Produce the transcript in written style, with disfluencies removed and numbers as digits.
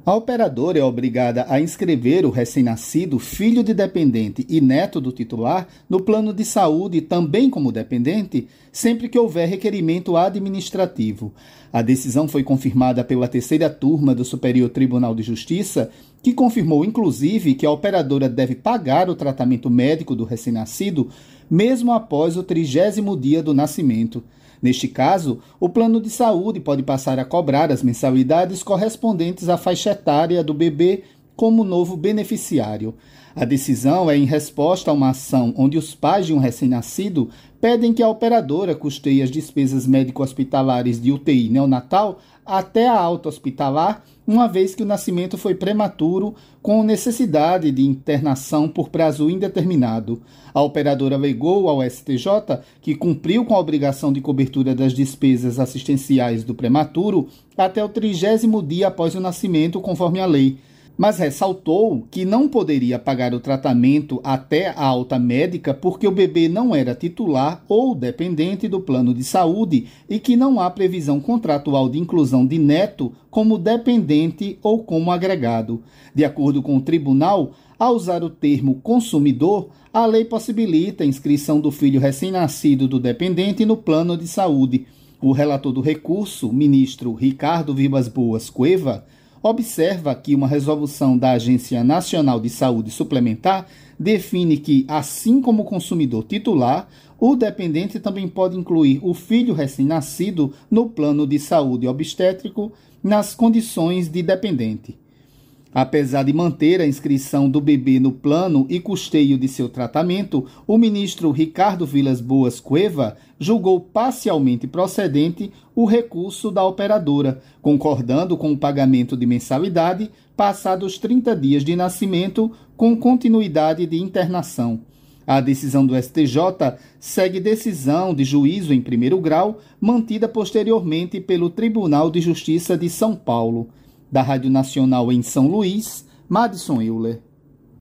A operadora é obrigada a inscrever o recém-nascido, filho de dependente e neto do titular no plano de saúde também como dependente, sempre que houver requerimento administrativo. A decisão foi confirmada pela terceira turma do Superior Tribunal de Justiça, que confirmou inclusive que a operadora deve pagar o tratamento médico do recém-nascido mesmo após o 30º dia do nascimento. Neste caso, o plano de saúde pode passar a cobrar as mensalidades correspondentes à faixa etária do bebê como novo beneficiário. A decisão é em resposta a uma ação onde os pais de um recém-nascido pedem que a operadora custeie as despesas médico-hospitalares de UTI neonatal até a alta hospitalar, uma vez que o nascimento foi prematuro, com necessidade de internação por prazo indeterminado. A operadora alegou ao STJ que cumpriu com a obrigação de cobertura das despesas assistenciais do prematuro até o 30º dia após o nascimento, conforme a lei, mas ressaltou que não poderia pagar o tratamento até a alta médica porque o bebê não era titular ou dependente do plano de saúde e que não há previsão contratual de inclusão de neto como dependente ou como agregado. De acordo com o tribunal, ao usar o termo consumidor, a lei possibilita a inscrição do filho recém-nascido do dependente no plano de saúde. O relator do recurso, ministro Ricardo Vibas Boas Cueva, observa que uma resolução da Agência Nacional de Saúde Suplementar define que, assim como o consumidor titular, o dependente também pode incluir o filho recém-nascido no plano de saúde obstétrico nas condições de dependente. Apesar de manter a inscrição do bebê no plano e custeio de seu tratamento, o ministro Ricardo Vilas Boas Cueva julgou parcialmente procedente o recurso da operadora, concordando com o pagamento de mensalidade passados 30 dias de nascimento com continuidade de internação. A decisão do STJ segue decisão de juízo em primeiro grau, mantida posteriormente pelo Tribunal de Justiça de São Paulo. Da Rádio Nacional em São Luís, Madison Euler.